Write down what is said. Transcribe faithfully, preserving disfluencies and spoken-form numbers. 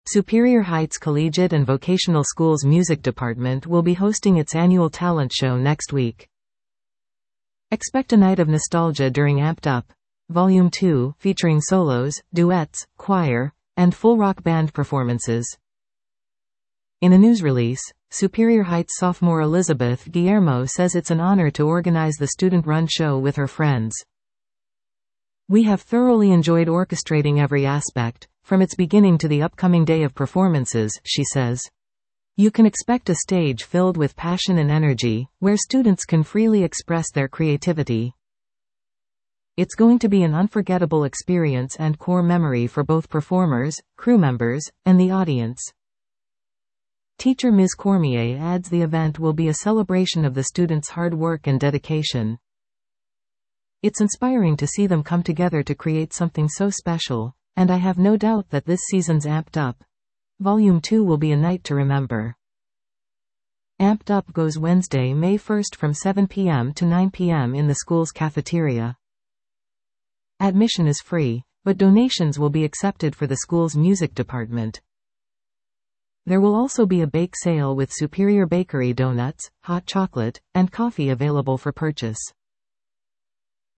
Superior Heights Collegiate and Vocational Schools Music Department will be hosting its annual talent show next week. Expect a night of nostalgia during Amped Up Volume two, featuring solos, duets, choir, and full rock band performances. In a news release, Superior Heights sophomore Elizabeth Guillermo says it's an honor to organize the student-run show with her friends. "We have thoroughly enjoyed orchestrating every aspect, from its beginning to the upcoming day of performances," she says. "You can expect a stage filled with passion and energy, where students can freely express their creativity. It's going to be an unforgettable experience and core memory for both performers, crew members, and the audience." Teacher Miz Cormier adds the event will be a celebration of the students' hard work and dedication. "It's inspiring to see them come together to create something so special, and I have no doubt that this season's Amped Up Volume two will be a night to remember." Amped Up goes Wednesday, May first from seven p m to nine p m in the school's cafeteria. Admission is free, but donations will be accepted for the school's music department. There will also be a bake sale with Superior Bakery donuts, hot chocolate, and coffee available for purchase.